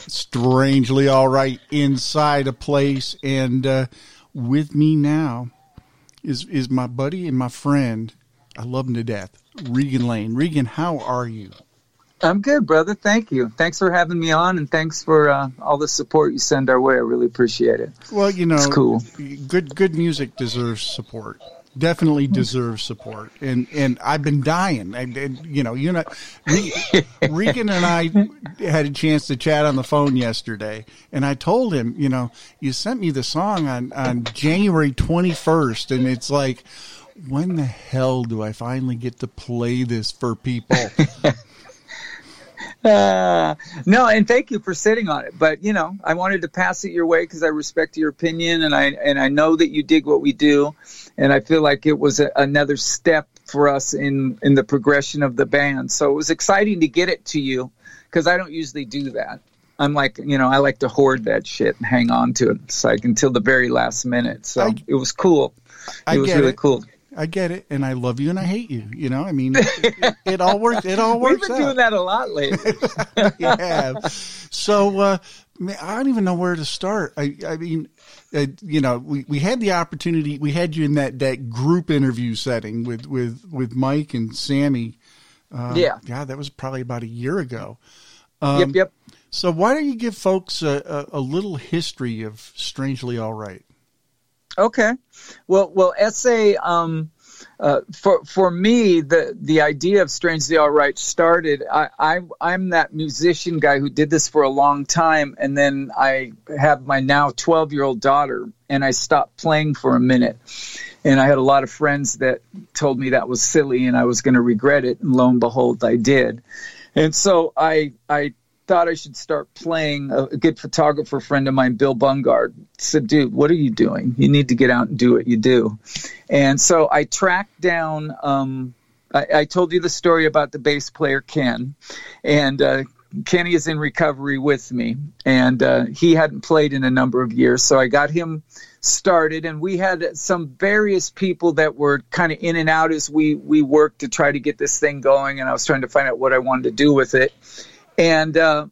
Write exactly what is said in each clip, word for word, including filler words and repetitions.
Strangely All Right inside a place, and uh, with me now is is my buddy and my friend. I love him to death, Regan Lane. Regan, how are you? I'm good, brother. Thank you. Thanks for having me on, and thanks for uh, all the support you send our way. I really appreciate it. Well, you know, it's cool. Good good music deserves support. Definitely deserves support, and and I've been dying. I, and, you know, you know, Regan and I had a chance to chat on the phone yesterday, and I told him, you know, you sent me the song on on January twenty-first, and it's like, when the hell do I finally get to play this for people? Uh, no, and thank you for sitting on it. But, you know, I wanted to pass it your way because I respect your opinion, and I and I know that you dig what we do, and I feel like it was a, another step for us in, in the progression of the band. So it was exciting to get it to you because I don't usually do that. I'm like, you know, I like to hoard that shit and hang on to it. It's like until the very last minute. So I, it was cool. It I was really it. cool. I get it, and I love you, and I hate you. You know, I mean, it, it, it all works. It all works. We've been out. doing that a lot lately. Yeah. So, uh, man, I don't even know where to start. I, I mean, uh, you know, we, we had the opportunity. We had you in that, that group interview setting with, with, with Mike and Sammy. Um, yeah. God, that was probably about a year ago. Um, yep. Yep. So, why don't you give folks a, a, a little history of Strangely All Right? Okay. Well, well, S A, um, uh, for for me, the the idea of Strangely All Right started. I, I I'm that musician guy who did this for a long time, and then I have my now twelve year old daughter, and I stopped playing for a minute. And I had a lot of friends that told me that was silly, and I was going to regret it. And lo and behold, I did. And so I I. thought I should start playing. A good photographer friend of mine, Bill Bungard, said, dude, what are you doing? You need to get out and do what you do. And so I tracked down, um, I, I told you the story about the bass player, Ken, and uh, Kenny is in recovery with me, and uh, he hadn't played in a number of years. So I got him started, and we had some various people that were kind of in and out as we, we worked to try to get this thing going, and I was trying to find out what I wanted to do with it. And uh,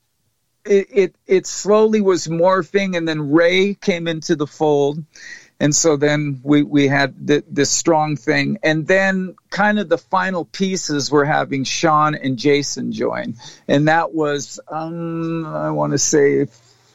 it, it it slowly was morphing, and then Ray came into the fold, and so then we we had the, this strong thing, and then kind of the final pieces were having Sean and Jason join, and that was um, I want to say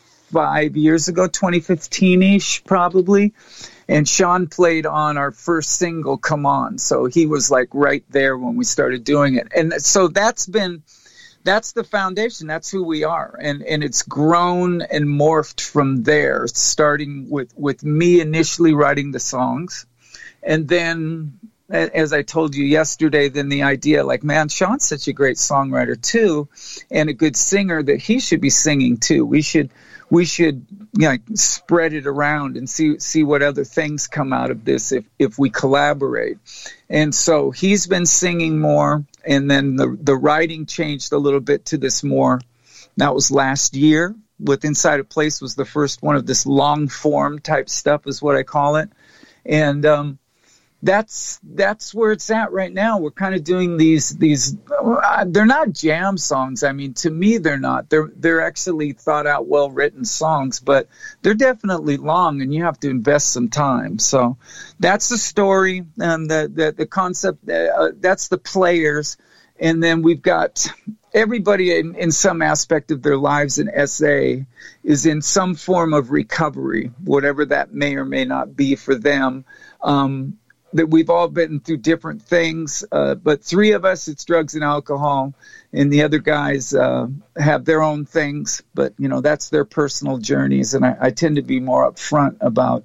five years ago, twenty fifteen ish probably. And Sean played on our first single, Come On, so he was like right there when we started doing it, and so that's been. That's the foundation. That's who we are. And and it's grown and morphed from there, starting with, with me initially writing the songs. And then, as I told you yesterday, then the idea, like, man, Sean's such a great songwriter too, and a good singer, that he should be singing too. We should we should you know, like, spread it around and see see what other things come out of this if, if we collaborate. And so he's been singing more, and then the the writing changed a little bit to this more. That was last year. With Inside a Place was the first one of this long form type stuff, is what I call it. And um, that's that's where it's at right now. We're kind of doing these these. Uh, they're not jam songs. I mean, to me, they're not. They're they're actually thought out, well written songs, but they're definitely long, and you have to invest some time. So that's the story, and the the, the concept. Uh, that's the players, and then we've got everybody in, in some aspect of their lives in S A is in some form of recovery, whatever that may or may not be for them. Um, that we've all been through different things, uh, but three of us, it's drugs and alcohol, and the other guys uh, have their own things, but, you know, that's their personal journeys, and I, I tend to be more upfront about,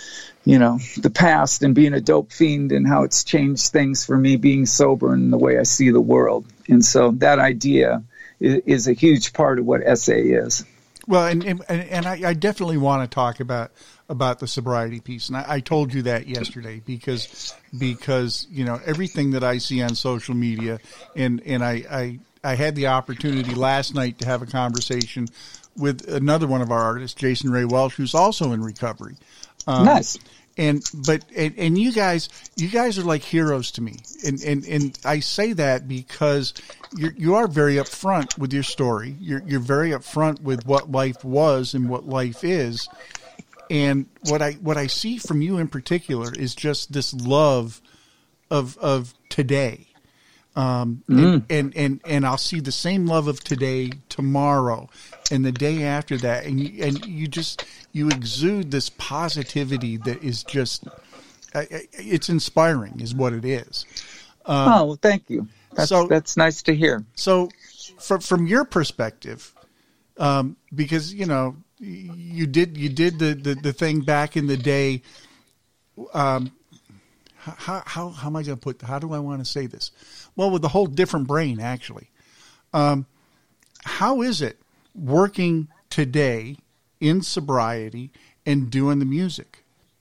you know, the past and being a dope fiend and how it's changed things for me being sober and the way I see the world. And so that idea is, is a huge part of what S A is. Well, and and, and I, I definitely want to talk about about the sobriety piece, and I, I told you that yesterday because because you know everything that I see on social media, and and I I, I had the opportunity last night to have a conversation with another one of our artists, Jason Ray Welch, who's also in recovery. Um, nice. And but and, and you guys you guys are like heroes to me, and and, and I say that because you you are very upfront with your story. You're you're very upfront with what life was and what life is, and what I what I see from you in particular is just this love of of today, um, mm. and, and and and I'll see the same love of today tomorrow, and the day after that, and you, and you just. You exude this positivity that is just, uh, it's inspiring is what it is. Um, oh, well, thank you. That's, so, that's nice to hear. So from, from your perspective, um, because, you know, you did, you did the, the, the thing back in the day. Um, how, how, how am I going to put, how do I want to say this? Well, with a whole different brain, actually. Um, how is it working today in sobriety and doing the music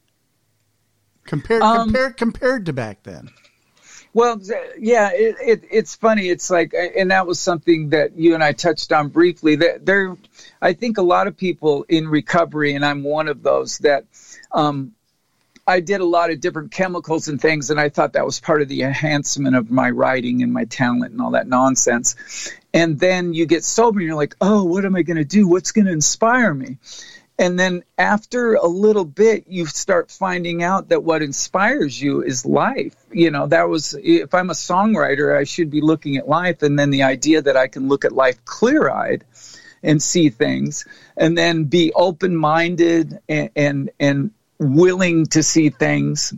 compared um, compared compared to back then? Well, yeah, it, it, it's funny. It's like, and that was something that you and I touched on briefly. That there, I think a lot of people in recovery, and I'm one of those, that um, I did a lot of different chemicals and things, and I thought that was part of the enhancement of my writing and my talent and all that nonsense. And then you get sober and you're like, oh, what am I going to do? What's going to inspire me? And then after a little bit, you start finding out that what inspires you is life. You know, that was, if I'm a songwriter, I should be looking at life. And then the idea that I can look at life clear-eyed and see things, and then be open-minded and, and, and willing to see things.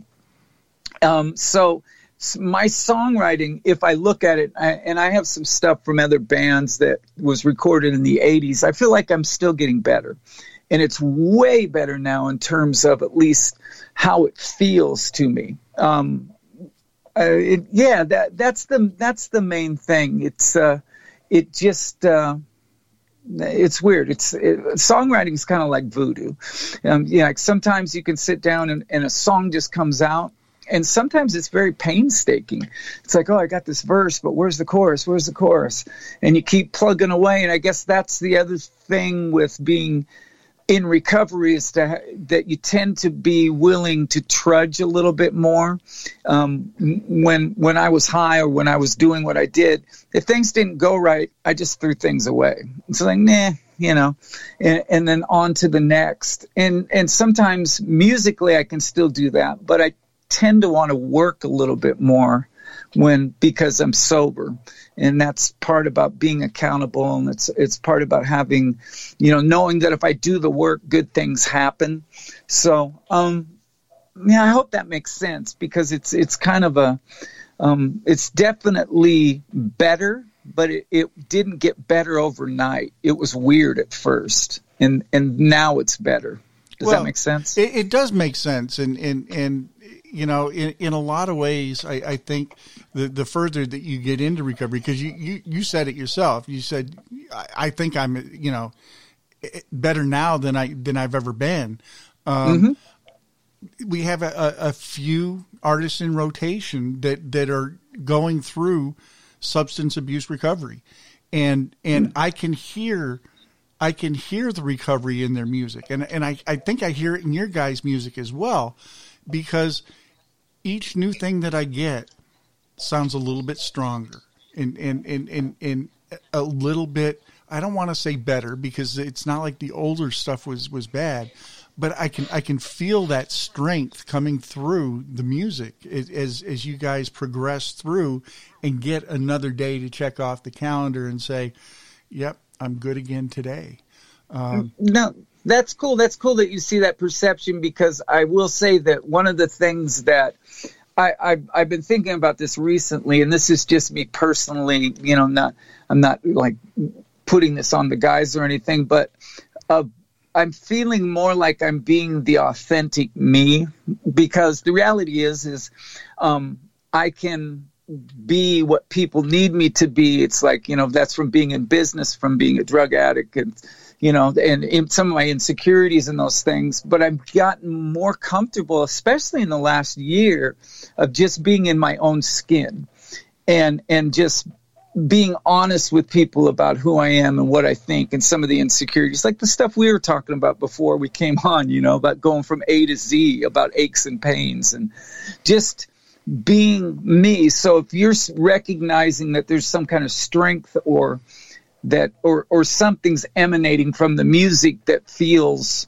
Um, so my songwriting, if I look at it, I, and I have some stuff from other bands that was recorded in the eighties, I feel like I'm still getting better. And it's way better now in terms of at least how it feels to me. Um, uh, it, yeah, that that's the that's the main thing. It's uh, it just uh, it's weird. It's it, songwriting is kind of like voodoo. Um, yeah, like sometimes you can sit down and, and a song just comes out. And sometimes it's very painstaking. It's like, oh, I got this verse, but where's the chorus? Where's the chorus? And you keep plugging away. And I guess that's the other thing with being in recovery is to, that you tend to be willing to trudge a little bit more. Um, when when I was high or when I was doing what I did, if things didn't go right, I just threw things away. It's like, nah, you know, and, and then on to the next. And and sometimes musically I can still do that, but I tend to want to work a little bit more when because I'm sober, and that's part about being accountable, and it's it's part about having, you know, knowing that if I do the work, good things happen. So, um, yeah, I hope that makes sense, because it's it's kind of a, um, it's definitely better, but it, it didn't get better overnight. It was weird at first, and and now it's better. Does well, that make sense? It, it does make sense, and and and. You know, in, in a lot of ways, I, I think the, the further that you get into recovery, because you, you, you said it yourself, you said, I, I think I'm, you know, better now than I than I've ever been. Um, mm-hmm. We have a, a few artists in rotation that, that are going through substance abuse recovery, and and mm-hmm. I can hear. I can hear the recovery in their music, and and I, I think I hear it in your guys' music as well, because each new thing that I get sounds a little bit stronger and, and, and, and, and a little bit, I don't want to say better, because it's not like the older stuff was, was bad, but I can, I can feel that strength coming through the music as, as you guys progress through and get another day to check off the calendar and say, yep, I'm good again today. Um, no, that's cool. That's cool that you see that perception, because I will say that one of the things that I, I've, I've been thinking about this recently, and this is just me personally, you know, not, I'm not like putting this on the guys or anything, but uh, I'm feeling more like I'm being the authentic me, because the reality is, is um, I can be what people need me to be. It's like, you know, that's from being in business, from being a drug addict, and you know, and in some of my insecurities and those things. But I've gotten more comfortable, especially in the last year, of just being in my own skin, and and just being honest with people about who I am and what I think and some of the insecurities, like the stuff we were talking about before we came on, you know, about going from A to Z, about aches and pains, and just being me. So if you're recognizing that there's some kind of strength or that or or something's emanating from the music that feels,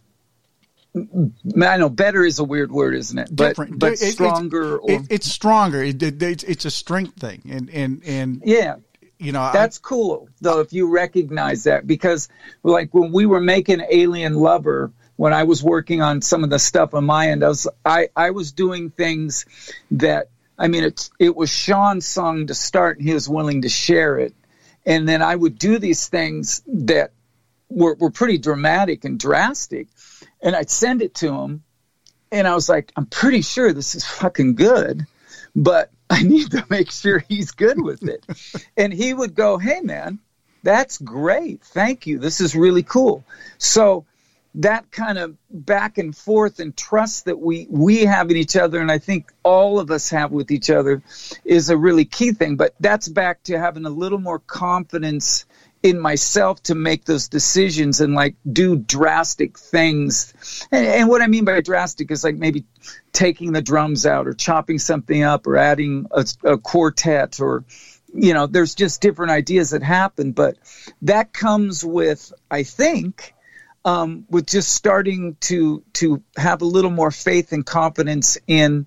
I know better is a weird word, isn't it? But Different. but It- it- stronger. It, or, it's stronger. It, it, it's, it's a strength thing, and and and yeah. you know That's cool, though, if you recognize that, because like when we were making Alien Lover, when I was working on some of the stuff on my end, I was I, I was doing things that, I mean, it, it was Sean's song to start, and he was willing to share it. And then I would do these things that were, were pretty dramatic and drastic, and I'd send it to him, and I was like, I'm pretty sure this is fucking good, but I need to make sure he's good with it. And he would go, hey, man, that's great. Thank you. This is really cool. So that kind of back and forth and trust that we, we have in each other, and I think all of us have with each other, is a really key thing. But that's back to having a little more confidence in myself to make those decisions and like do drastic things. And, and what I mean by drastic is like maybe taking the drums out or chopping something up or adding a, a quartet, or, you know, there's just different ideas that happen. But that comes with, I think, um, with just starting to to have a little more faith and confidence in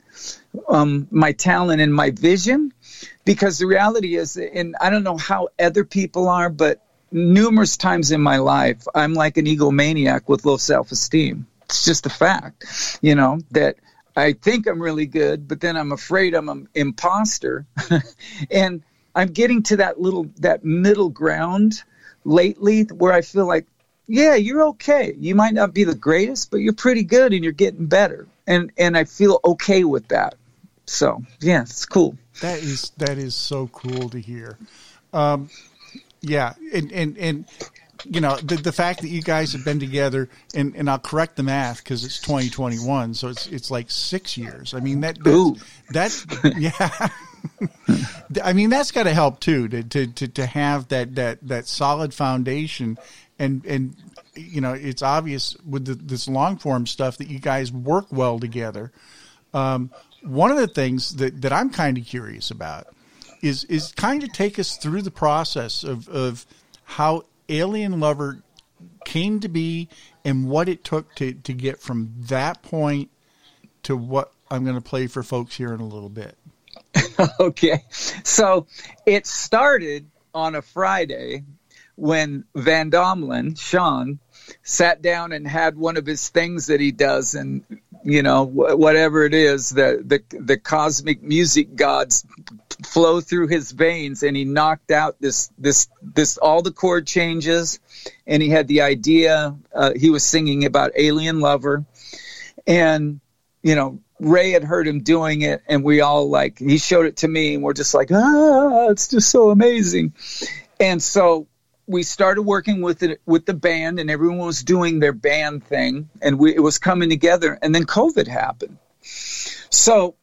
um, my talent and my vision. Because the reality is, and I don't know how other people are, but numerous times in my life, I'm like an egomaniac with low self-esteem. It's just a fact, you know, that I think I'm really good, but then I'm afraid I'm an imposter. And I'm getting to that little, that middle ground lately where I feel like, yeah, you're okay. You might not be the greatest, but you're pretty good and you're getting better. And, and I feel okay with that. So, yeah, it's cool. That is that is so cool to hear. Um, yeah, and, and and you know the the fact that you guys have been together, and, and I'll correct the math because it's twenty twenty-one, so it's it's like six years. I mean that that's, that's yeah. I mean that's got to help too to, to to to have that that that solid foundation, and and you know it's obvious with the, this long form stuff that you guys work well together. Um, One of the things that, that I'm kind of curious about is is kind of take us through the process of, of how Alien Lover came to be and what it took to, to get from that point to what I'm going to play for folks here in a little bit. Okay. So it started on a Friday when Van Domelen, Sean, sat down and had one of his things that he does, and you know, wh- whatever it is, the, the the cosmic music gods flow through his veins, and he knocked out this this this all the chord changes, and he had the idea. Uh, he was singing about Alien Lover, and you know, Ray had heard him doing it, and we all like he showed it to me, and we're just like, ah, it's just so amazing, and so we started working with it with the band, and everyone was doing their band thing, and we, it was coming together. And then COVID happened, so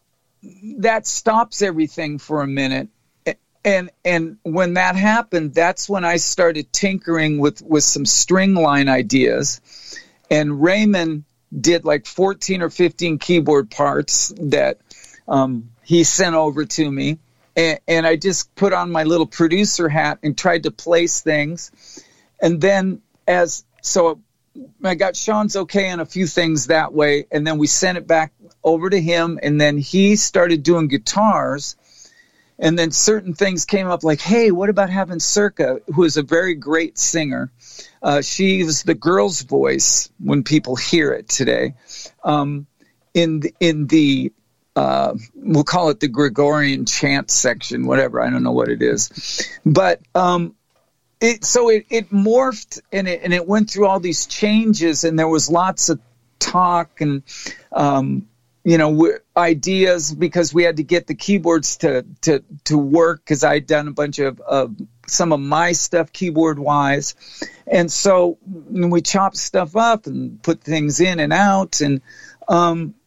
that stops everything for a minute. And and when that happened, that's when I started tinkering with with some string line ideas. And Raymond did like fourteen or fifteen keyboard parts that um, he sent over to me. And, and I just put on my little producer hat and tried to place things. And then as so I got Sean's okay on a few things that way. And then we sent it back over to him. And then he started doing guitars. And then certain things came up like, hey, what about having Circa, who is a very great singer? Uh, she was the girl's voice when people hear it today. Um, in the, in the Uh, we'll call it the Gregorian chant section, whatever. I don't know what it is. But um, it so it, it morphed and it, and it went through all these changes, and there was lots of talk and, um, you know, w- ideas, because we had to get the keyboards to, to, to work, because I'd done a bunch of uh, some of my stuff keyboard-wise. And so we chopped stuff up and put things in and out, and um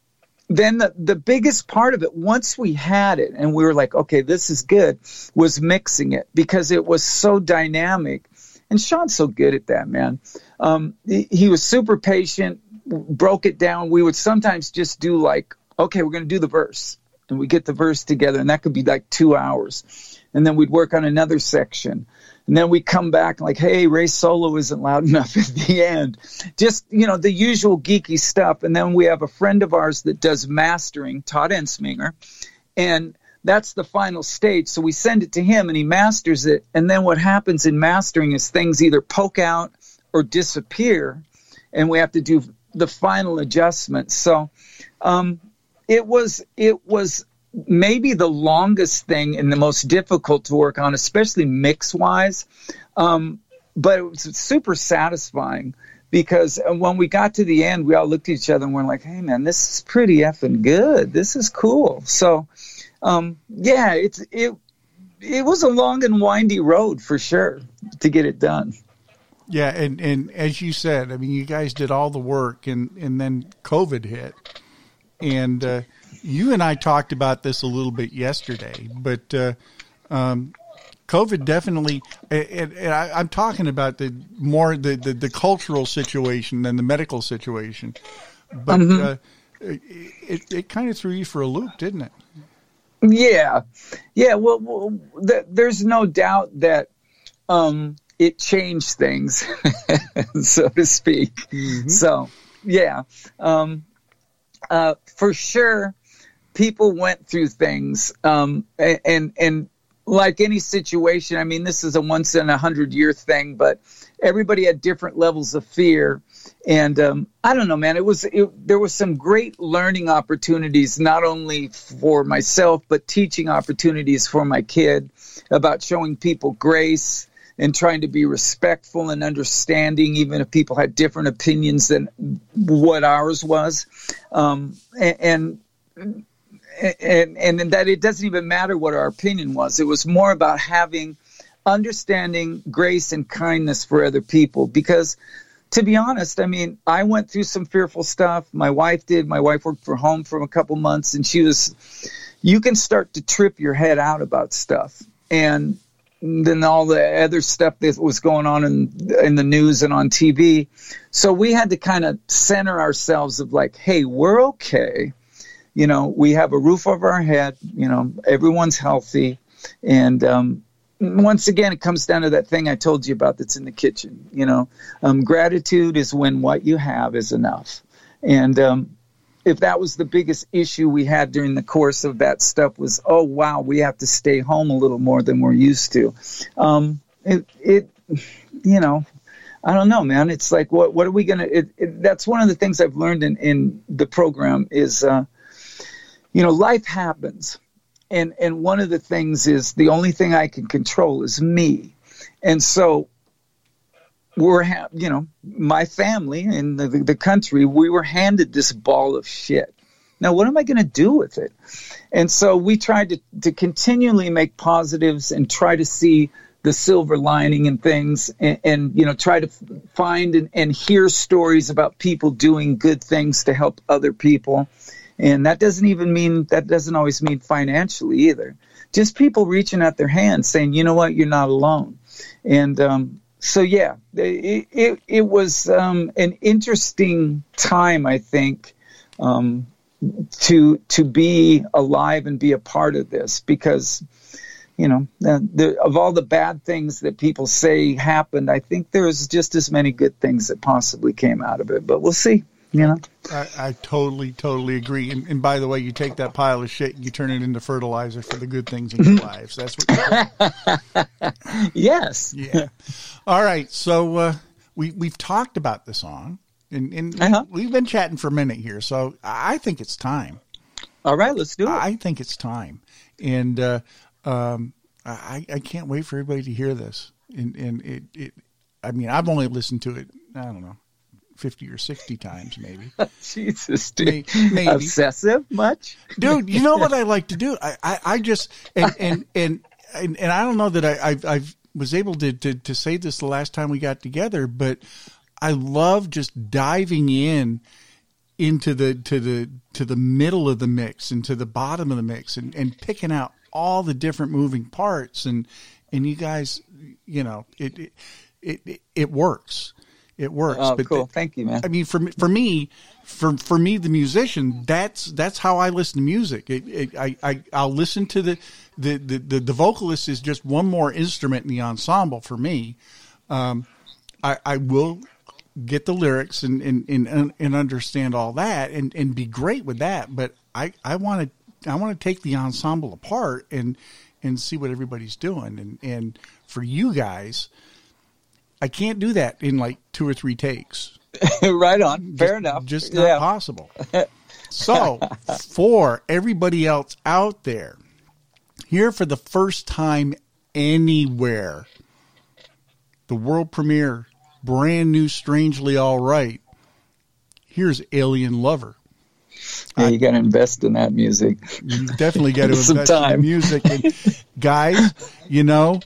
then the, the biggest part of it, once we had it and we were like, okay, this is good, was mixing it, because it was so dynamic. And Sean's so good at that, man. Um, he, he was super patient, broke it down. We would sometimes just do like, okay, we're going to do the verse. And we get the verse together, and that could be like two hours. And then we'd work on another section. And then we come back like, hey, Ray's solo isn't loud enough at the end. Just, you know, the usual geeky stuff. And then we have a friend of ours that does mastering, Todd Ensminger. And that's the final stage. So we send it to him and he masters it. And then what happens in mastering is things either poke out or disappear. And we have to do the final adjustment. So um, it was it was maybe the longest thing and the most difficult to work on, especially mix-wise. Um, but it was super satisfying, because when we got to the end, we all looked at each other and we're like, hey, man, this is pretty effing good. This is cool. So, um, yeah, it's it it was a long and windy road for sure to get it done. Yeah, and, and as you said, I mean, you guys did all the work, and, and then COVID hit. And uh, you and I talked about this a little bit yesterday, but uh, um, COVID definitely, and, and I, I'm talking about the more the, the, the cultural situation than the medical situation, but mm-hmm. uh, it, it kind of threw you for a loop, didn't it? Yeah. Yeah, well, well th- there's no doubt that um, it changed things, so to speak. Mm-hmm. So, yeah. Um, Uh, for sure, people went through things, um, and, and and like any situation, I mean, this is a once in a hundred year thing, but everybody had different levels of fear, and um, I don't know, man. It was it, there was some great learning opportunities, not only for myself, but teaching opportunities for my kid about showing people grace and trying to be respectful and understanding, even if people had different opinions than what ours was. Um, and, and, and, and that it doesn't even matter what our opinion was. It was more about having understanding, grace, and kindness for other people. Because to be honest, I mean, I went through some fearful stuff. My wife did. My wife worked from home for a couple months, and she was, you can start to trip your head out about stuff. And then all the other stuff that was going on in in the news and on T V. So we had to kind of center ourselves of like, hey, we're okay. You know, we have a roof over our head. You know, everyone's healthy. And um, once again, it comes down to that thing I told you about that's in the kitchen. You know, um, gratitude is when what you have is enough. And um if that was the biggest issue we had during the course of that stuff was, oh, wow, we have to stay home a little more than we're used to. Um, it, it, you know, I don't know, man. It's like, what, what are we going to, that's one of the things I've learned in, in the program is, uh, you know, life happens. And, and one of the things is the only thing I can control is me. And so, we're, ha- you know, my family and the, the country, we were handed this ball of shit. Now, what am I going to do with it? And so we tried to, to continually make positives and try to see the silver lining in things, and, and you know, try to find and, and hear stories about people doing good things to help other people. And that doesn't even mean, that doesn't always mean financially either. Just people reaching out their hands saying, you know what, you're not alone. And, um, So, yeah, it, it, it was um, an interesting time, I think, um, to to be alive and be a part of this, because, you know, the, the, of all the bad things that people say happened, I think there was just as many good things that possibly came out of it. But we'll see. You know, I, I totally, totally agree. And, and by the way, you take that pile of shit and you turn it into fertilizer for the good things in your lives. That's what you're doing. Yes. Yeah. All right. So uh, we, we've talked about the song, and, and uh-huh. we've been chatting for a minute here. So I think it's time. All right. Let's do it. I think it's time. And uh, um, I, I can't wait for everybody to hear this. And, and it, it, I mean, I've only listened to it, I don't know, fifty or sixty times maybe. Jesus, dude. Maybe. Obsessive much? Dude, you know what I like to do? I, I, I just, and, and, and, and, and I don't know that I, I've, I've was able to, to, to say this the last time we got together, but I love just diving in into the to the to the middle of the mix and to the bottom of the mix and, and picking out all the different moving parts and and you guys, you know, it it it, it works. It works. Oh, but cool. The, Thank you, man. I mean, for me, for me, for for me, the musician, that's that's how I listen to music. It, it, I I I'll listen to the the, the the the vocalist is just one more instrument in the ensemble for me. Um, I I will get the lyrics and and and, and understand all that and, and be great with that. But I I want to I want to take the ensemble apart and and see what everybody's doing. And and for you guys, I can't do that in like two or three takes. Right on. Fair just, enough. Just not yeah. possible. So for everybody else out there, here for the first time anywhere, the world premiere, brand new Strangely All Right. Here's Alien Lover. Yeah, you got to invest in that music. You definitely got to Some invest time. in music. And guys, you know,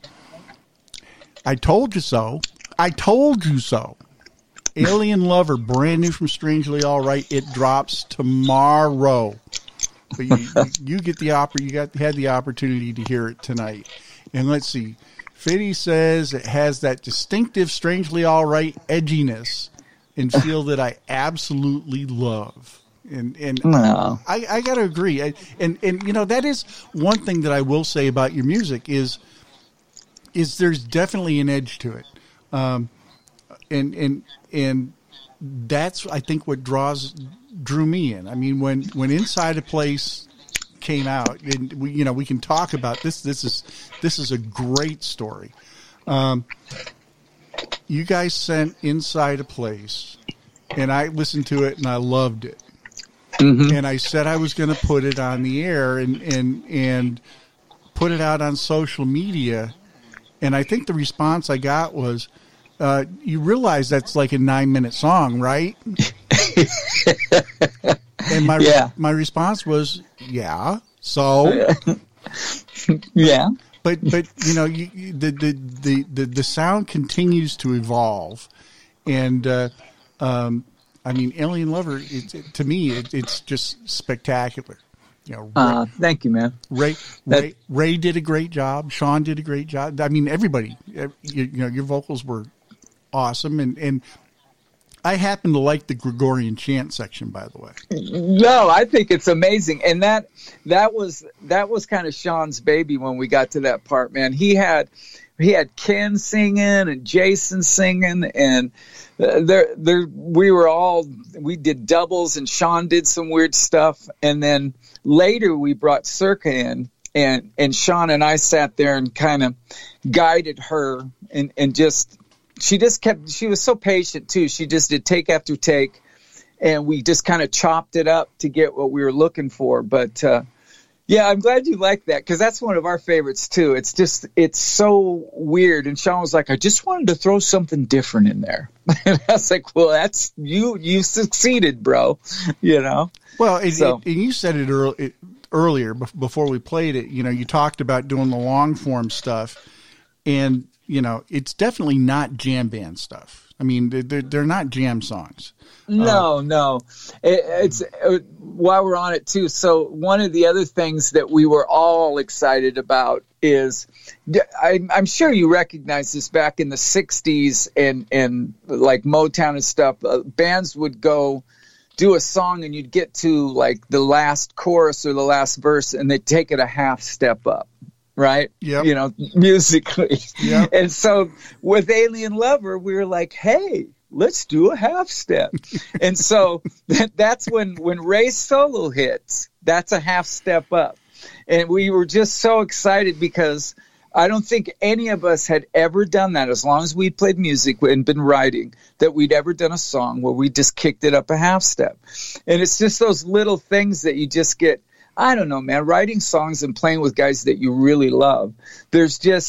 I told you so. I told you so. Alien Lover, brand new from Strangely All Right. It drops tomorrow. But you, you, you get the opera. You got had the opportunity to hear it tonight. And let's see. Fiddy says it has that distinctive Strangely All Right edginess and feel that I absolutely love. And and No. I, I got to agree. I, and and you know that is one thing that I will say about your music is is there's definitely an edge to it. Um, and and and that's I think what draws drew me in. I mean, when when Inside a Place came out, and we you know we can talk about this. This is this is a great story. Um, you guys sent Inside a Place, and I listened to it and I loved it. Mm-hmm. And I said I was going to put it on the air and and and put it out on social media. And I think the response I got was, uh, you realize that's like a nine-minute song, right? And my yeah. my response was, yeah. So, yeah. But but you know, you, you, the, the the the the sound continues to evolve, and uh, um, I mean, Alien Lover. It, it, to me, it, it's just spectacular. You know, Ray, uh, thank you, man. Ray, Ray Ray did a great job. Sean did a great job. I mean, everybody. You, you know, your vocals were awesome, and and I happen to like the Gregorian chant section, by the way. No, I think it's amazing, and that that was that was kind of Sean's baby when we got to that part. Man, he had he had Ken singing and Jason singing, and there there we were all we did doubles, and Sean did some weird stuff, and then later we brought Circa in, and and Sean and I sat there and kind of guided her, and and just. She just kept, she was so patient too. She just did take after take, and we just kind of chopped it up to get what we were looking for. But, uh, yeah, I'm glad you like that, because that's one of our favorites too. It's just, it's so weird. And Sean was like, I just wanted to throw something different in there. And I was like, well, that's, you, you succeeded, bro. You know? Well, and, so. and you said it, early, it earlier before we played it, you know, you talked about doing the long form stuff, and, you know, it's definitely not jam band stuff. I mean, they're, they're not jam songs. No, uh, no. It, it's uh, while we're on it too. So one of the other things that we were all excited about is, I, I'm sure you recognize this back in the sixties and, and like Motown and stuff, uh, bands would go do a song and you'd get to like the last chorus or the last verse and they'd take it a half step up. Right? Yep. You know, musically. Yep. And so with Alien Lover, we were like, hey, let's do a half step. And so that, that's when, when Ray's solo hits, that's a half step up. And we were just so excited because I don't think any of us had ever done that, as long as we played music and been writing, that we'd ever done a song where we just kicked it up a half step. And it's just those little things that you just get, I don't know, man, writing songs and playing with guys that you really love. There's just,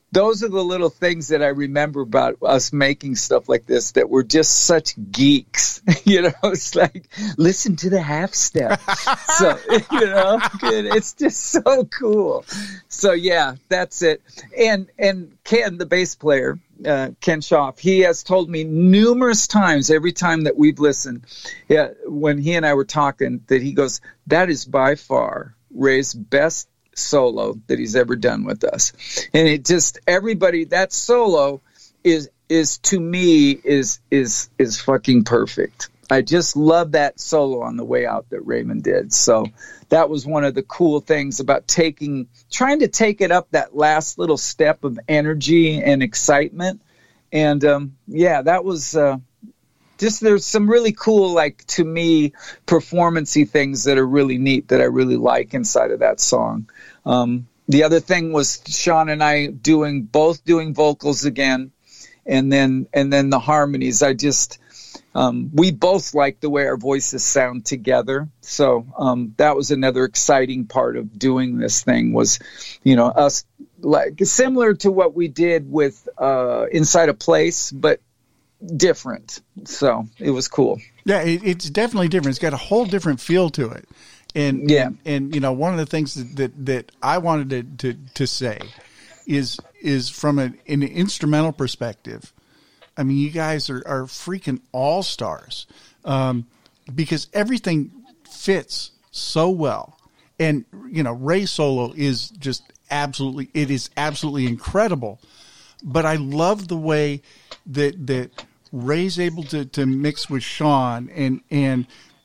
those are the little things that I remember about us making stuff like this, that we're just such geeks. You know, it's like, listen to the half step. So, you know, it's just so cool. So yeah, that's it. And, and Ken, the bass player, uh, Ken Schaff, he has told me numerous times, every time that we've listened, yeah, when he and I were talking, that he goes, that is by far Ray's best solo that he's ever done with us. And it just, everybody, that solo is, is to me is, is, is fucking perfect. I just love that solo on the way out that Raymond did. So that was one of the cool things about taking, trying to take it up that last little step of energy and excitement. And, um, yeah, that was, uh, just, there's some really cool, like, to me, performance-y things that are really neat that I really like inside of that song. Um, the other thing was Sean and I doing, both doing vocals again, and then, and then the harmonies. I just, um, we both like the way our voices sound together. So, um, that was another exciting part of doing this thing, was, you know, us, like, similar to what we did with, uh, Inside a Place, but different. So it was cool. Yeah, it, it's definitely different. It's got a whole different feel to it. And yeah, and, and you know, one of the things that that, that I wanted to, to to say is is from an, an instrumental perspective. I mean, you guys are, are freaking all stars, um, because everything fits so well. And you know, Ray's solo is just absolutely, it is absolutely incredible. But I love the way that that Ray's able to, to mix with Sean, and and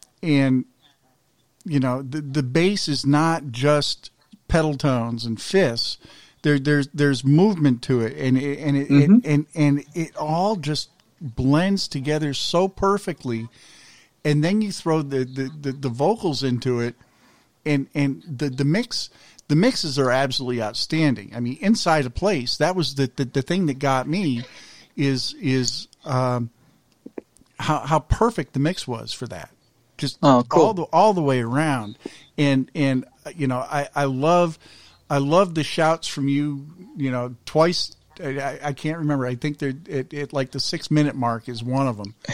and you know, the the bass is not just pedal tones and fists. There there's there's movement to it, and it, and it, mm-hmm. it and and it all just blends together so perfectly. And then you throw the the, the, the vocals into it, and and the the mix. The mixes are absolutely outstanding. I mean, Inside a Place, that was the, the, the thing that got me, is is um, how how perfect the mix was for that. Just oh, cool. all the all the way around. And and you know, I, I love I love the shouts from you, you know, twice. I, I can't remember. I think they're it, it like the six minute mark is one of them.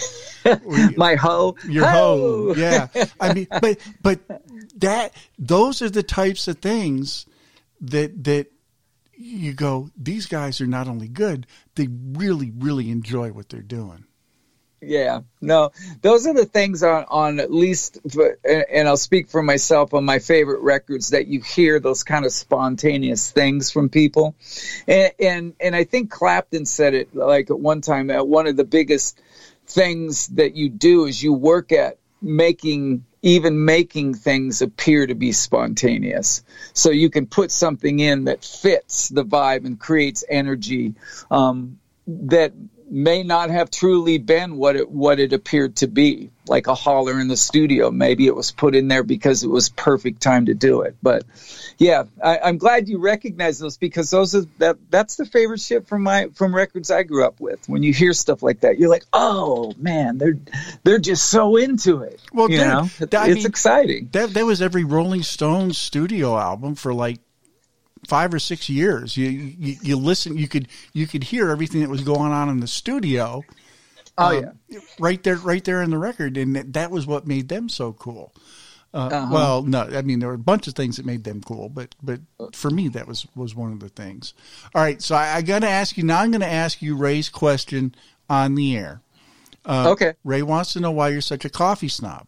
My ho, your ho. ho, yeah. I mean, but but that those are the types of things that that you go, these guys are not only good, they really really enjoy what they're doing. Yeah, no, those are the things on, on at least, for, and I'll speak for myself, on my favorite records, that you hear those kind of spontaneous things from people. And, and, and I think Clapton said it like at one time, that one of the biggest things that you do is you work at making, even making things appear to be spontaneous. So you can put something in that fits the vibe and creates energy, um, that may not have truly been what it what it appeared to be, like a holler in the studio. Maybe it was put in there because it was perfect time to do it. But yeah, I, I'm glad you recognize those, because those are that that's the favorite shit from my from records I grew up with. When you hear stuff like that, you're like, oh man, they're they're just so into it. Well, you dude, know, that, it's I mean, exciting. That that was every Rolling Stones studio album for like five or six years. You, you you listen, you could you could hear everything that was going on in the studio. Oh um, yeah, right there, right there in the record, and that was what made them so cool. Uh, uh-huh. Well, no, I mean there were a bunch of things that made them cool, but but for me that was was one of the things. All right, so I, I got to ask you now. I'm going to ask you Ray's question on the air. Uh, okay, Ray wants to know why you're such a coffee snob.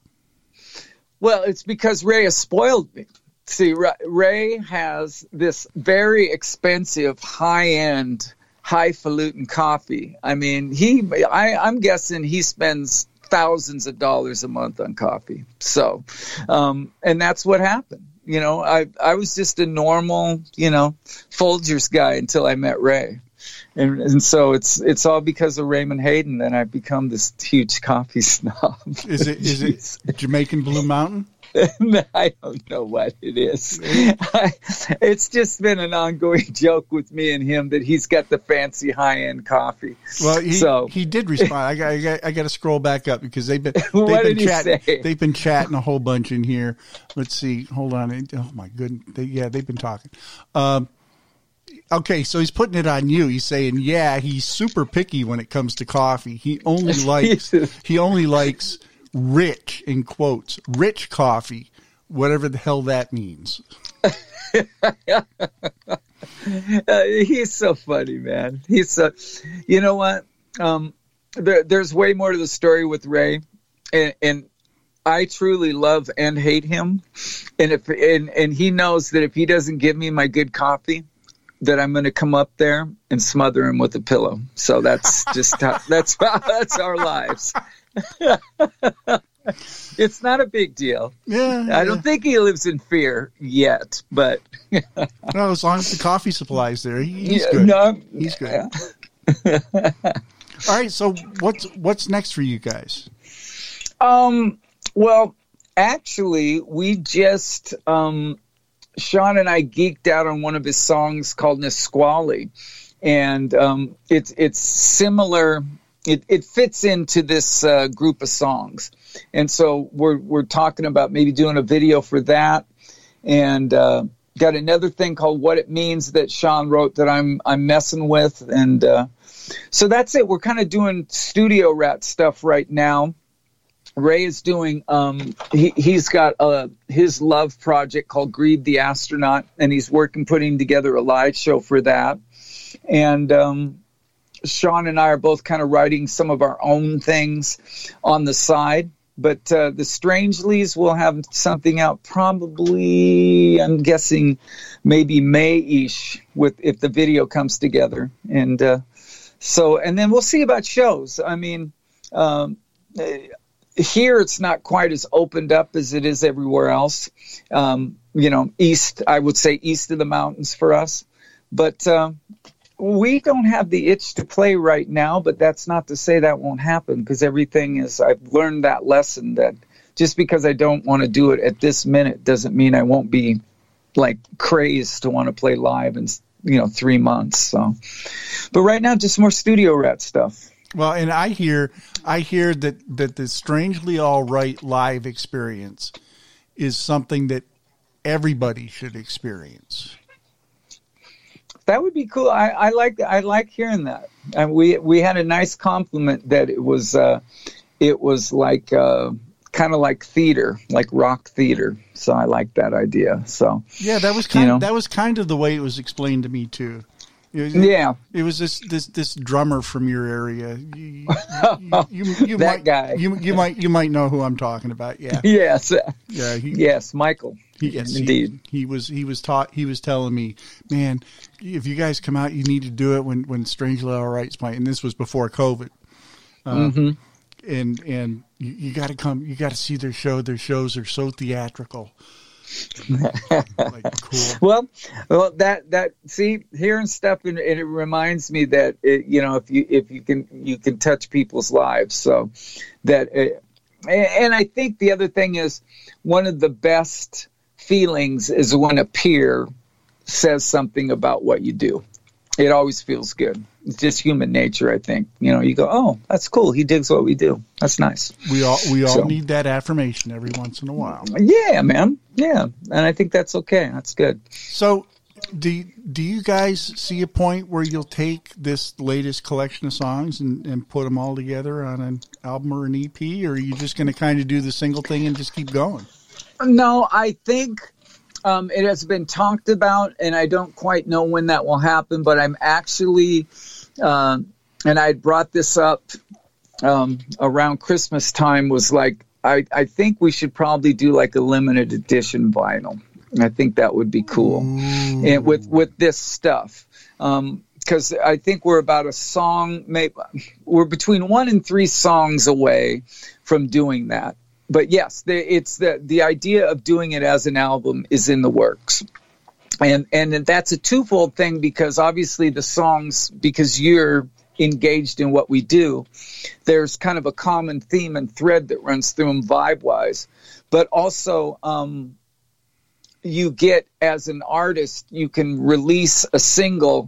Well, it's because Ray has spoiled me. See, Ray has this very expensive, high-end, highfalutin coffee. I mean, he, I, I'm guessing he spends thousands of dollars a month on coffee. So, um, and that's what happened. You know, I, I was just a normal, you know, Folgers guy until I met Ray. And, and so it's it's all because of Raymond Hayden that I've become this huge coffee snob. Is it is it Jamaican Blue Mountain? I don't know what it is. I, it's just been an ongoing joke with me and him that he's got the fancy high-end coffee. Well, he, so, he did respond. I got, I got I got to scroll back up because they've been they've what been did chatting. He say? They've been chatting a whole bunch in here. Let's see. Hold on. Oh my goodness. They, yeah, they've been talking. Um, okay, so he's putting it on you. He's saying, yeah, he's super picky when it comes to coffee. He only likes he only likes rich, in quotes, rich coffee, whatever the hell that means. uh, he's so funny, man. He's so, you know what? Um, there, there's way more to the story with Ray, and, and I truly love and hate him. And if and, and he knows that if he doesn't give me my good coffee, that I'm going to come up there and smother him with a pillow. So that's just how, that's that's our lives. It's not a big deal. Yeah, I don't yeah. think he lives in fear yet, but no, as long as the coffee supply is there, he, he's yeah, good. No, he's good. Yeah. All right, so what's what's next for you guys? Um. Well, actually, we just um, Sean and I geeked out on one of his songs called Nisqually, and um, it's it's similar. It, it fits into this uh, group of songs, and so we're we're talking about maybe doing a video for that, and uh, got another thing called What It Means that Sean wrote that I'm I'm messing with, and uh, so that's it. We're kind of doing studio rat stuff right now. Ray is doing um, he he's got uh, his love project called Grieve the Astronaut, and he's working putting together a live show for that, and. Um, Sean and I are both kind of writing some of our own things on the side, but uh, the Strangeleys will have something out probably, I'm guessing, maybe May-ish with if the video comes together. And uh, so, and then we'll see about shows. I mean, um, here it's not quite as opened up as it is everywhere else. Um, you know, east, I would say east of the mountains for us, but. Uh, We don't have the itch to play right now, but that's not to say that won't happen because everything is, I've learned that lesson that just because I don't want to do it at this minute doesn't mean I won't be like crazed to want to play live in, you know, three months. So, but right now, just more studio rat stuff. Well, and I hear, I hear that, that the Strangely All Right live experience is something that everybody should experience. That would be cool. I, I like I like hearing that. And we we had a nice compliment that it was uh, it was like uh, kind of like theater, like rock theater. So I like that idea. So yeah, that was kind you know. of, that was kind of the way it was explained to me too. It was, yeah, it was this this this drummer from your area. You, you, you, you that might, guy. You you might you might know who I'm talking about. Yeah. yes. Yeah. He, yes, Michael. He, yes, indeed. He, he was he was taught he was telling me, man, if you guys come out, you need to do it when when Strangely All Right's playing. And this was before COVID. Uh, mm-hmm. And and you, you got to come. You got to see their show. Their shows are so theatrical. Like, cool. Well, well, that that see hearing stuff, and it, it reminds me that it, you know if you if you can you can touch people's lives. So that it, and I think the other thing is one of the best feelings is when a peer says something about what you do. It always feels good. It's just human nature, I think. You know, you go, oh, that's cool. He digs what we do. That's nice. We all we all so, need that affirmation every once in a while. Yeah, man. Yeah, and I think that's okay. That's good. So, do do you guys see a point where you'll take this latest collection of songs and, and put them all together on an album or an E P, or are you just going to kind of do the single thing and just keep going? No, I think um, it has been talked about, and I don't quite know when that will happen, but I'm actually, uh, and I brought this up um, around Christmas time, was like, I, I think we should probably do like a limited edition vinyl. I think that would be cool. Mm. And with, with this stuff. Um, because I think we're about a song, maybe we're between one and three songs away from doing that. But yes, the, it's the the idea of doing it as an album is in the works, and and that's a twofold thing because obviously the songs, because you're engaged in what we do, there's kind of a common theme and thread that runs through them vibe wise, but also um, you get as an artist, you can release a single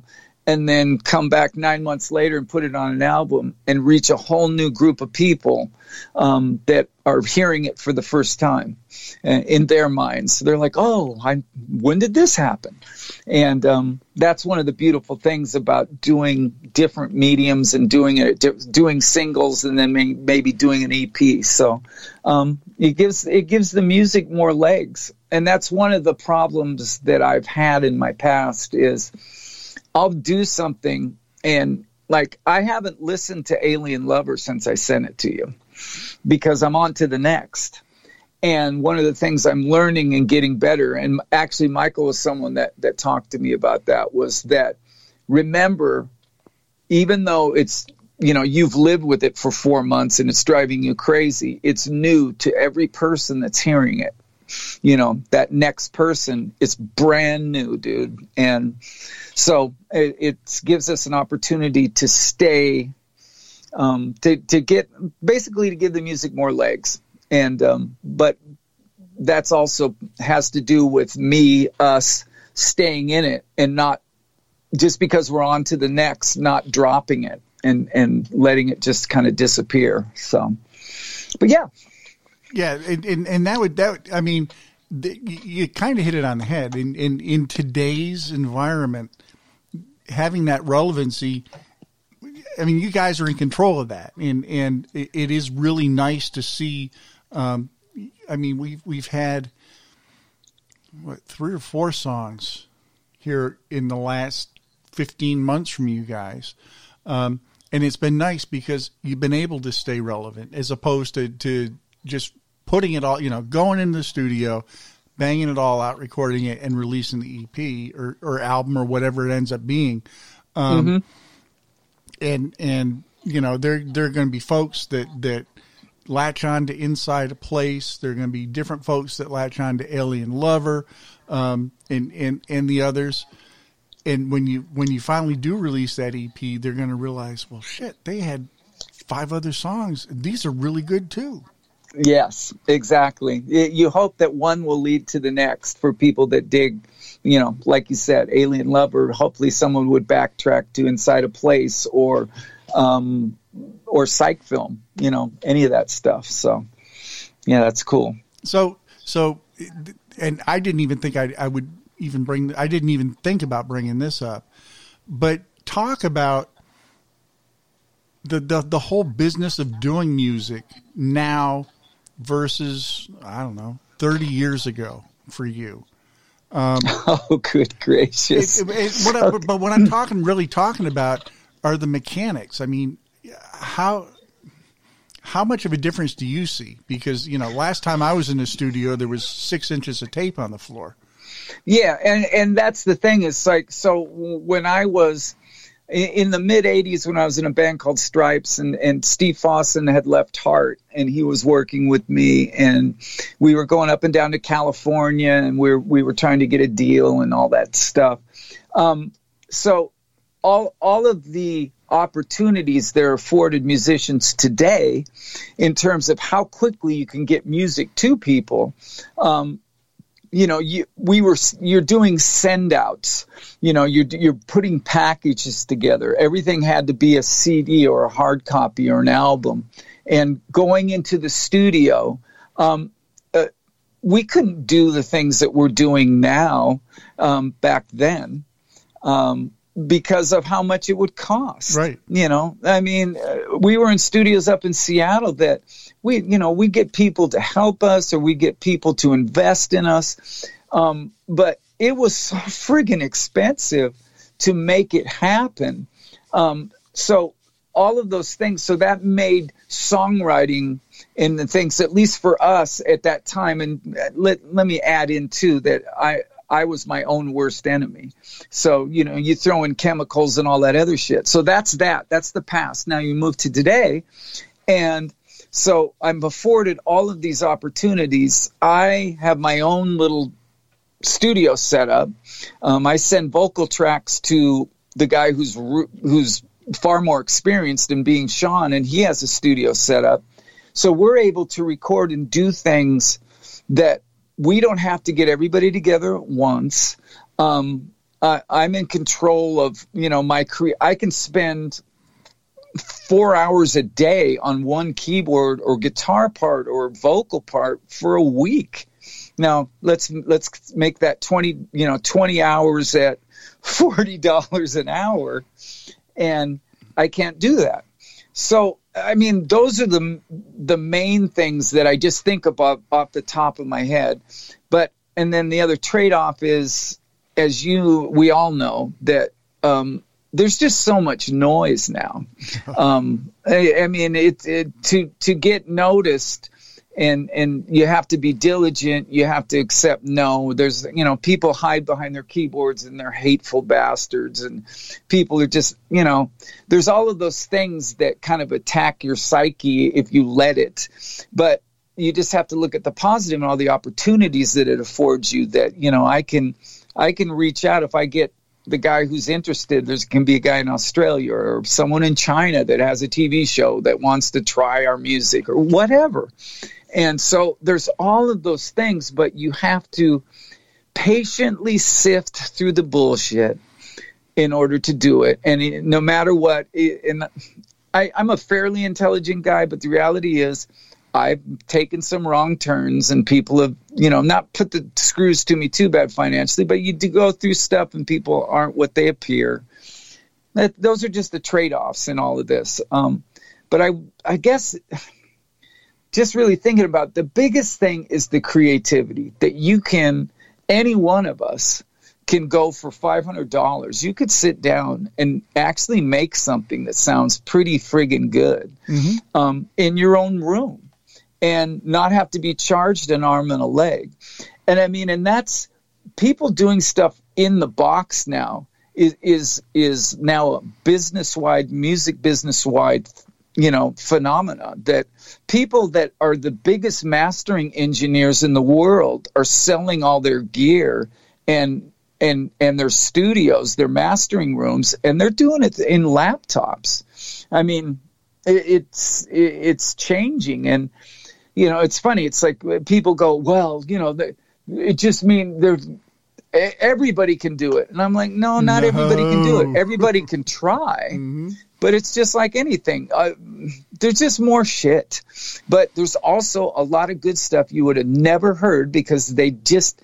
and then come back nine months later and put it on an album and reach a whole new group of people um, that are hearing it for the first time uh, in their minds. So they're like, oh, I, when did this happen? And um, that's one of the beautiful things about doing different mediums and doing it, doing singles and then may, maybe doing an E P. So um, it gives it gives the music more legs. And that's one of the problems that I've had in my past is I'll do something and like I haven't listened to Alien Lover since I sent it to you because I'm on to the next. And one of the things I'm learning and getting better, and actually Michael was someone that, that talked to me about that, was that remember, even though it's, you know, you've lived with it for four months and it's driving you crazy, it's new to every person that's hearing it. You know, that next person, it's brand new, dude. And so it, it gives us an opportunity to stay, um, to, to get, basically to give the music more legs. And, um, but that's also has to do with me, us staying in it and not just because we're on to the next, not dropping it and, and letting it just kind of disappear. So, but yeah. Yeah, and, and, and that would, that would, I mean, the, you, you kind of hit it on the head. In, in in today's environment, having that relevancy, I mean, you guys are in control of that, and and it, it is really nice to see. Um, I mean, we've we've had what three or four songs here in the last fifteen months from you guys. Um, and it's been nice because you've been able to stay relevant as opposed to, to just putting it all, you know, going into the studio, banging it all out, recording it, and releasing the E P or, or album or whatever it ends up being. Um, mm-hmm. And, and, you know, there, there are going to be folks that, that latch on to Inside a Place. There are going to be different folks that latch on to Alien Lover, um, and, and, and the others. And when you, when you finally do release that E P, they're going to realize, well, shit, they had five other songs. These are really good too. Yes, exactly. You hope that one will lead to the next for people that dig, you know, like you said, Alien Lover. Hopefully someone would backtrack to Inside a Place or, um, or Psych Film, you know, any of that stuff. So, yeah, that's cool. So, so, and I didn't even think I, I would even bring, I didn't even think about bringing this up, but talk about the, the, the whole business of doing music now versus, I don't know, thirty years ago for you. Um, oh, good gracious. It, it, what I, but what I'm talking, really talking about are the mechanics. I mean, how, how much of a difference do you see? Because, you know, last time I was in the studio, there was six inches of tape on the floor. Yeah. And, and that's the thing is like, so when I was in the mid eighties, when I was in a band called Stripes, and, and Steve Fossen had left Heart, and he was working with me, and we were going up and down to California, and we were, we were trying to get a deal and all that stuff. Um, so all all of the opportunities that are afforded musicians today in terms of how quickly you can get music to people, um, you know, you, we were, you're doing send outs, you know, you're, you're putting packages together. Everything had to be a C D or a hard copy or an album. And going into the studio, um, uh, we couldn't do the things that we're doing now, um, back then, um, because of how much it would cost. Right. You know, I mean, uh, we were in studios up in Seattle that we, you know, we get people to help us or we get people to invest in us. Um, but it was so friggin' expensive to make it happen. Um, so all of those things, so that made songwriting and the things, at least for us at that time, and let, let me add in too, that I, I was my own worst enemy. So, you know, you throw in chemicals and all that other shit. So that's that. That's the past. Now you move to today. And so I'm afforded all of these opportunities. I have my own little studio set up. Um, I send vocal tracks to the guy who's who's far more experienced in being Sean, and he has a studio set up. So we're able to record and do things that we don't have to get everybody together at once. Um, uh, I'm in control of, you know, my cre- I can spend four hours a day on one keyboard or guitar part or vocal part for a week. Now let's let's make that twenty, you know, twenty hours at forty dollars an hour, and I can't do that. So I mean, those are the the main things that I just think about off the top of my head. But and then the other trade-off is, as you we all know, that um, there's just so much noise now. Um, I, I mean, it, it to to get noticed. And and you have to be diligent. You have to accept no. There's, you know, people hide behind their keyboards and they're hateful bastards. And people are just, you know, there's all of those things that kind of attack your psyche if you let it. But you just have to look at the positive and all the opportunities that it affords you. That, you know, I can I can reach out if I get the guy who's interested. There's can be a guy in Australia or someone in China that has a T V show that wants to try our music or whatever. And so there's all of those things, but you have to patiently sift through the bullshit in order to do it. And it, no matter what, it, and I, I'm a fairly intelligent guy, but the reality is I've taken some wrong turns and people have, you know, not put the screws to me too bad financially, but you do go through stuff and people aren't what they appear. That, those are just the trade-offs in all of this. Um, but I, I guess... just really thinking about the biggest thing is the creativity that you can, any one of us can go for five hundred dollars. You could sit down and actually make something that sounds pretty friggin' good mm-hmm. um, in your own room and not have to be charged an arm and a leg. And I mean, and that's people doing stuff in the box now is, is, is now a business-wide, music business-wide you know, phenomena that people that are the biggest mastering engineers in the world are selling all their gear and and and their studios, their mastering rooms, and they're doing it in laptops. I mean, it, it's it, it's changing, and you know, it's funny. It's like people go, well, you know, they, it just means there's everybody can do it, and I'm like, no, not no. everybody can do it. Everybody can try. Mm-hmm. But it's just like anything. Uh, there's just more shit. But there's also a lot of good stuff you would have never heard because they just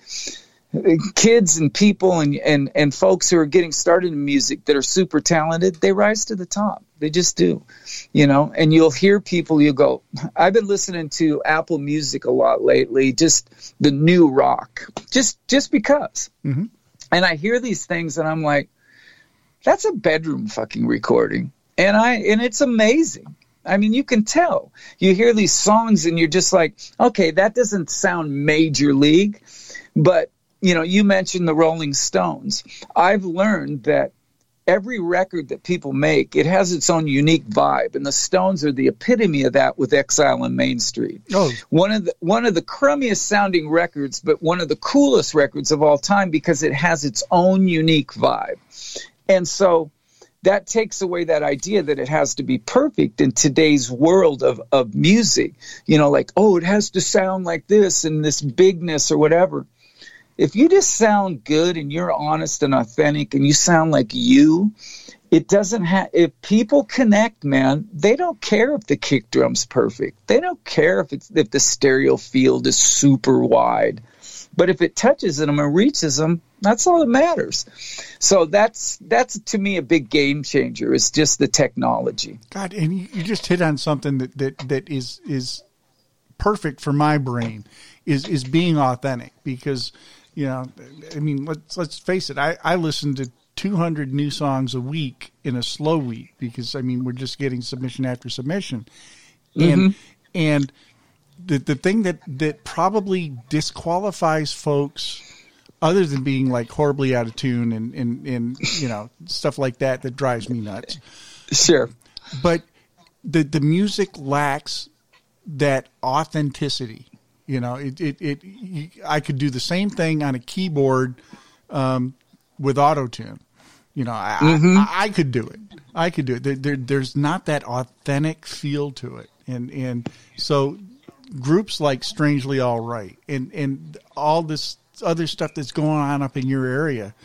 kids and people and, and, and folks who are getting started in music that are super talented, they rise to the top. They just do, you know, and you'll hear people, you go, I've been listening to Apple Music a lot lately, just the new rock, just, just because. Mm-hmm. And I hear these things and I'm like, that's a bedroom fucking recording. And I and it's amazing. I mean, you can tell. You hear these songs and you're just like, okay, that doesn't sound major league. But, you know, you mentioned the Rolling Stones. I've learned that every record that people make, it has its own unique vibe. And the Stones are the epitome of that with Exile on Main Street. Oh. One of the one of the crummiest sounding records, but one of the coolest records of all time because it has its own unique vibe. And so that takes away that idea that it has to be perfect in today's world of, of music. You know, like, oh, it has to sound like this and this bigness or whatever. If you just sound good and you're honest and authentic and you sound like you, it doesn't have, if people connect, man, they don't care if the kick drum's perfect. They don't care if it's, if the stereo field is super wide. But if it touches them and reaches them, that's all that matters. So that's that's to me a big game changer. It's just the technology. God, and you, you just hit on something that, that, that is is perfect for my brain, is is being authentic. Because, you know, I mean, let's let's face it. I, I listen to two hundred new songs a week in a slow week because, I mean, we're just getting submission after submission, and mm-hmm. and. The the thing that, that probably disqualifies folks, other than being like horribly out of tune and, and, and you know stuff like that, that drives me nuts. Sure, but the the music lacks that authenticity. You know, it it, it you, I could do the same thing on a keyboard um, with auto-tune. You know, I, mm-hmm. I I could do it. I could do it. There, there there's not that authentic feel to it, and and so. Groups like Strangely All Right and, and all this other stuff that's going on up in your area,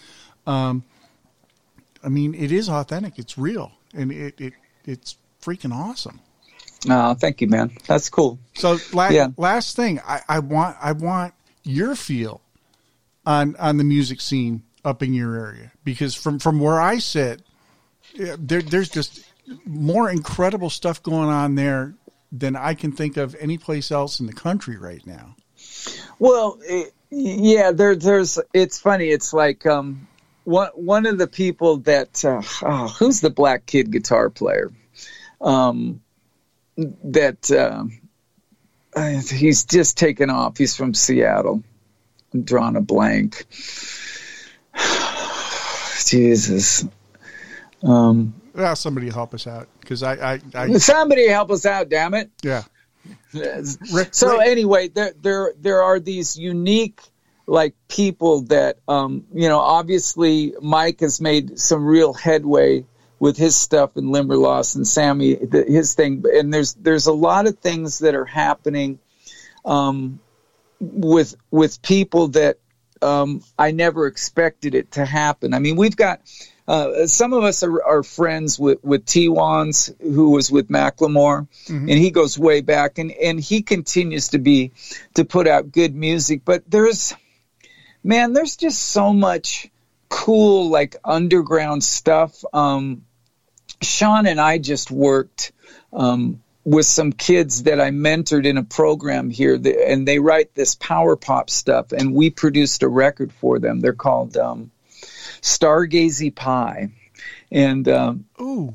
Um, I mean, it is authentic. It's real, and it, it it's freaking awesome. Oh, thank you, man. That's cool. So, la- yeah. last thing, I, I want I want your feel on on the music scene up in your area, because from from where I sit, there there's just more incredible stuff going on there than I can think of any place else in the country right now. Well, it, yeah, there there's. It's funny. It's like um, one one of the people that uh, oh, who's the black kid guitar player? Um. That uh, he's just taken off. He's from Seattle. I'm drawing a blank. Jesus. Um, well, somebody help us out, because I, I, I somebody help us out. Damn it. Yeah. Rick, so Rick. Anyway, there there there are these unique like people that um, you know. Obviously, Mike has made some real headway with his stuff in Limberlost, and Sammy, the, his thing. And there's there's a lot of things that are happening um, with with people that um, I never expected it to happen. I mean, we've got uh, some of us are, are friends with with T. Wands, who was with Macklemore, mm-hmm. and he goes way back, and and he continues to be to put out good music. But there's man, there's just so much cool like underground stuff. Um, Sean and I just worked um, with some kids that I mentored in a program here, that, and they write this power pop stuff, and we produced a record for them. They're called um, Stargazy Pie, and um, ooh,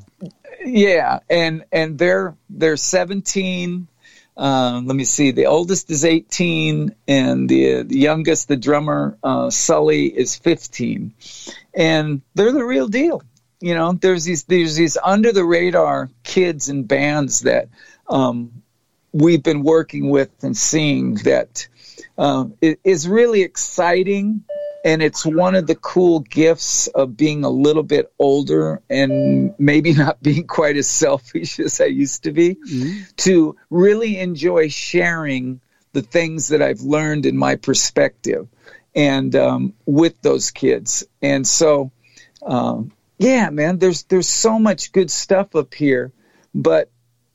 yeah, and and they're they're seventeen. Um, let me see. The oldest is eighteen, and the, the youngest, the drummer, uh, Sully, is fifteen, and they're the real deal. You know, there's these there's these under the radar kids and bands that um, we've been working with and seeing that um, it is really exciting, and it's one of the cool gifts of being a little bit older and maybe not being quite as selfish as I used to be, mm-hmm. to really enjoy sharing the things that I've learned in my perspective and um, with those kids. And so, um, yeah, man, there's there's so much good stuff up here. But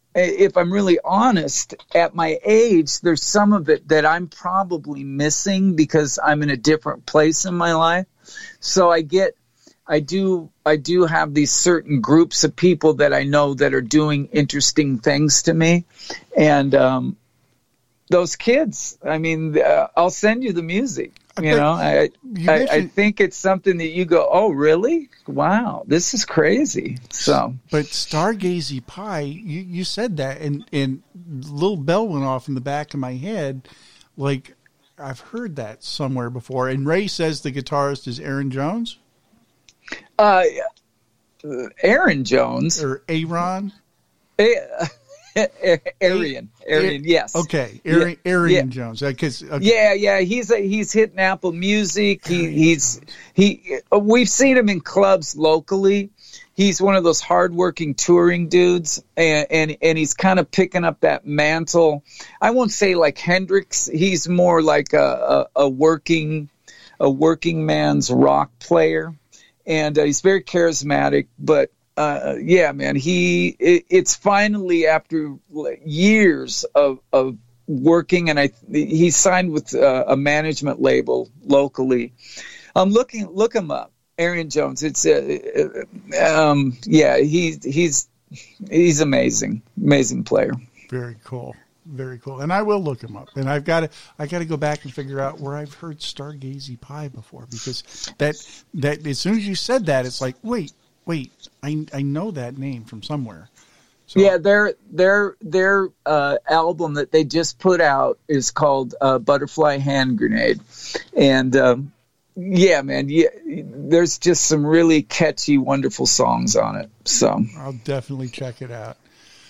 if I'm really honest, at my age, there's some of it that I'm probably missing because I'm in a different place in my life. So I get, I do, I do have these certain groups of people that I know that are doing interesting things to me. And um, those kids, I mean, uh, I'll send you the music. You know, I, you I, I think it's something that you go, oh, really? Wow, this is crazy. So, but Stargazy Pie, you, you said that, and and little bell went off in the back of my head, like I've heard that somewhere before. And Ray says the guitarist is Aaron Jones. Uh, Aaron Jones or Aaron. Arian, Arian, yes. Okay, Arian, yeah. Arian yeah. Jones. Because okay. yeah, yeah, he's a, he's hitting Apple Music. He he's he. We've seen him in clubs locally. He's one of those hardworking touring dudes, and and, and he's kind of picking up that mantle. I won't say like Hendrix. He's more like a a, a working a working man's rock player, and uh, he's very charismatic, but. Uh, yeah, man, he, it, it's finally after years of, of working, and I, he signed with uh, a management label locally. I'm looking, look him up, Aaron Jones. It's, uh, um, yeah, he's, he's, he's amazing, amazing player. Very cool. Very cool. And I will look him up, and I've got to, I got to go back and figure out where I've heard Stargazy Pie before, because that, that as soon as you said that, it's like, wait, Wait, I I know that name from somewhere. So. Yeah, their their their uh, album that they just put out is called uh, Butterfly Hand Grenade, and um, yeah, man, yeah, there's just some really catchy, wonderful songs on it. So I'll definitely check it out.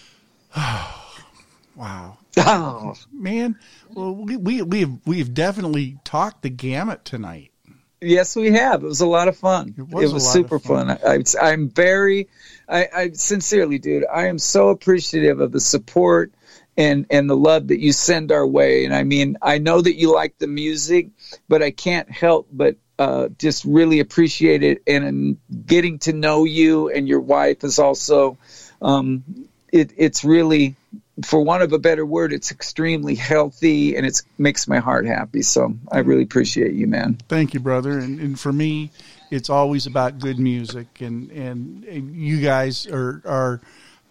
Wow, oh man, well we we we've we've definitely talked the gamut tonight. Yes, we have. It was a lot of fun. It was, it was super fun. fun. I, I, I'm very, I, I sincerely, dude, I am so appreciative of the support and, and the love that you send our way. And I mean, I know that you like the music, but I can't help but uh, just really appreciate it. And, and getting to know you and your wife is also, um, it, it's really, for want of a better word, it's extremely healthy, and it makes my heart happy. So I really appreciate you, man. Thank you, brother. And, and for me, it's always about good music, and, and, and you guys are, are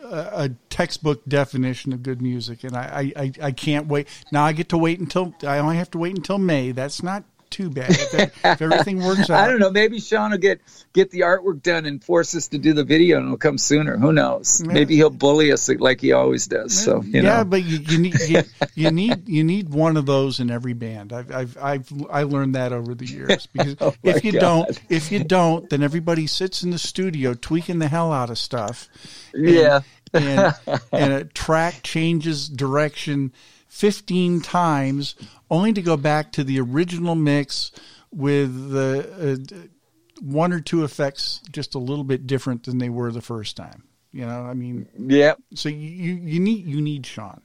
a textbook definition of good music. And I, I, I can't wait. Now I get to wait until, I only have to wait until May. That's not too bad. If, if everything works out. I don't know. Maybe Sean will get, get the artwork done and force us to do the video, and it'll come sooner. Who knows? Yeah. Maybe he'll bully us like he always does. Yeah. So, you yeah, know. but you, you need, you, you need, you need one of those in every band. I've, I've, I've, I learned that over the years, because oh if you God. don't, if you don't, then everybody sits in the studio tweaking the hell out of stuff. And, yeah. and, and a track changes direction fifteen times, only to go back to the original mix with the uh, one or two effects just a little bit different than they were the first time. You know, I mean, yeah. So you you need you need Sean.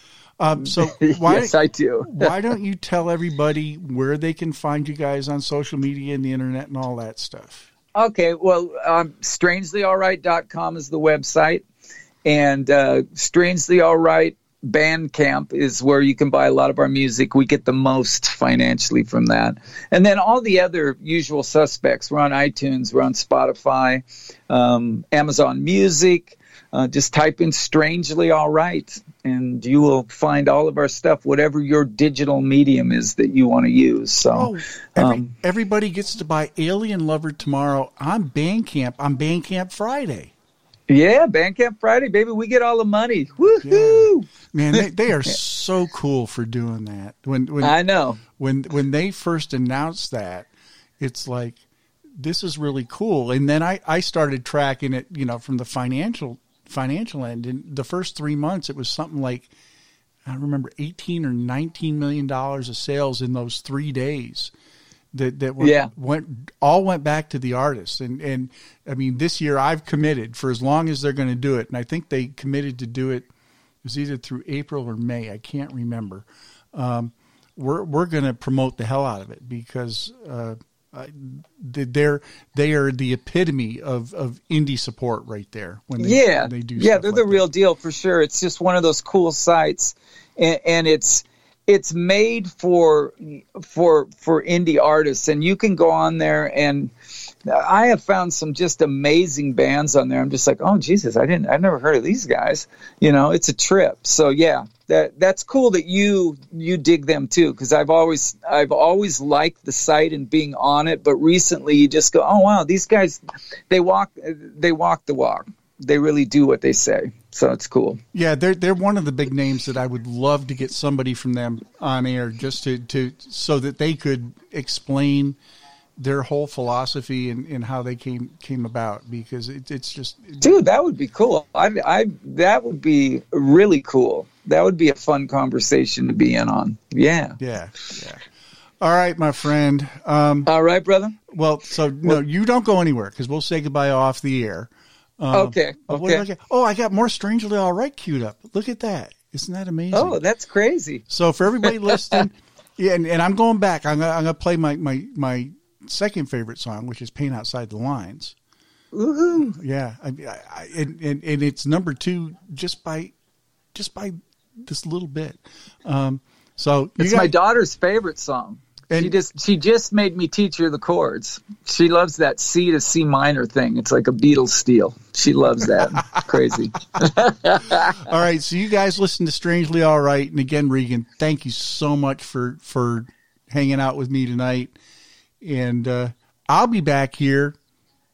Um, so why, yes, I do. Why don't you tell everybody where they can find you guys on social media and the internet and all that stuff? Okay, well, um, strangely all right dot com is the website, and uh, Strangely All Right Bandcamp is where you can buy a lot of our music. We get the most financially from that. And then all the other usual suspects. We're on iTunes, we're on Spotify, um, Amazon Music. Uh, just type in Strangely All Right, and you will find all of our stuff, whatever your digital medium is that you want to use. So oh, every, um, everybody gets to buy Alien Lover tomorrow on Bandcamp, on Bandcamp Friday. Yeah, Bandcamp Friday, baby. We get all the money. Woohoo! Yeah. Man, they, they are so cool for doing that. When, when I know. When when they first announced that, it's like, this is really cool. And then I, I started tracking it, you know, from the financial financial end. In the first three months, it was something like, I remember eighteen or nineteen million dollars of sales in those three days. That that went, yeah. went all went back to the artists, and and I mean, this year I've committed for as long as they're going to do it, and I think they committed to do it. It was either through April or May, I can't remember. Um, we're we're going to promote the hell out of it, because uh, they're they are the epitome of, of indie support right there. When they, yeah, when they do yeah, stuff they're like the that. real deal for sure. It's just one of those cool sites, and, and it's. It's made for for for indie artists, and you can go on there, and I have found some just amazing bands on there. I'm just like, oh Jesus, I didn't, I've never heard of these guys. You know, it's a trip. So yeah, that that's cool that you you dig them too, because I've always I've always liked the site and being on it, but recently you just go, oh wow, these guys, they walk they walk the walk. They really do what they say. So it's cool. Yeah, they're they're one of the big names that I would love to get somebody from them on air, just to, to so that they could explain their whole philosophy and, and how they came came about, because it, it's just dude, that would be cool. I I that would be really cool. That would be a fun conversation to be in on. Yeah. Yeah. Yeah. All right, my friend. Um, All right, brother. Well, so no, you don't go anywhere, because we'll say goodbye off the air. Um, okay. Okay. okay. I oh, I got more Strangely All Right queued up. Look at that. Isn't that amazing? Oh, that's crazy. So for everybody listening, yeah, and, and I'm going back. I'm gonna, I'm gonna play my, my, my second favorite song, which is Paint Outside the Lines. Woohoo. Yeah. I, I, and, and, and it's number two just by, just by this little bit. Um, so you it's got, my daughter's favorite song. And she just she just made me teach her the chords. She loves that C to C minor thing. It's like a Beatles steal. She loves that. Crazy. All right, so you guys listen to Strangely All Right, and again, Regan, thank you so much for for hanging out with me tonight. And uh, I'll be back here